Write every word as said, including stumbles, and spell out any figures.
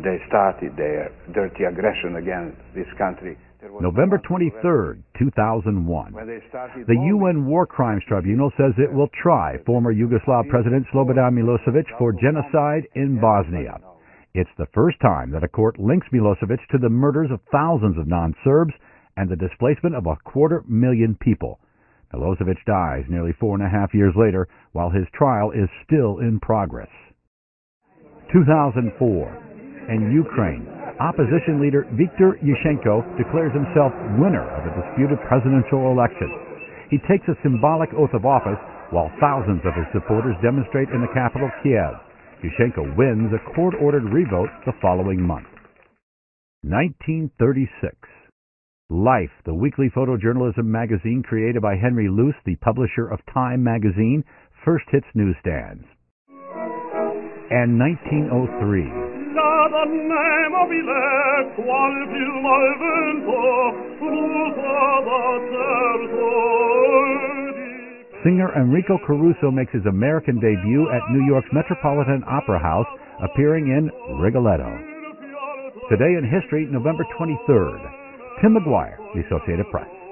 they started their dirty aggression against this country. November twenty-third, two thousand one. The U N War Crimes Tribunal says it will try former Yugoslav President Slobodan Milosevic for genocide in Bosnia. It's the first time that a court links Milosevic to the murders of thousands of non-Serbs and the displacement of a quarter million people. Milosevic dies nearly four and a half years later, while his trial is still in progress. two thousand four. In Ukraine, opposition leader Viktor Yushchenko declares himself winner of a disputed presidential election. He takes a symbolic oath of office while thousands of his supporters demonstrate in the capital, Kiev. Yushchenko wins a court-ordered revote the following month. nineteen thirty-six. Life, the weekly photojournalism magazine created by Henry Luce, the publisher of Time magazine, first hits newsstands. And nineteen oh three. Singer Enrico Caruso makes his American debut at New York's Metropolitan Opera House, appearing in Rigoletto. Today in History, November twenty-third. Tim McGuire, The Associated Press.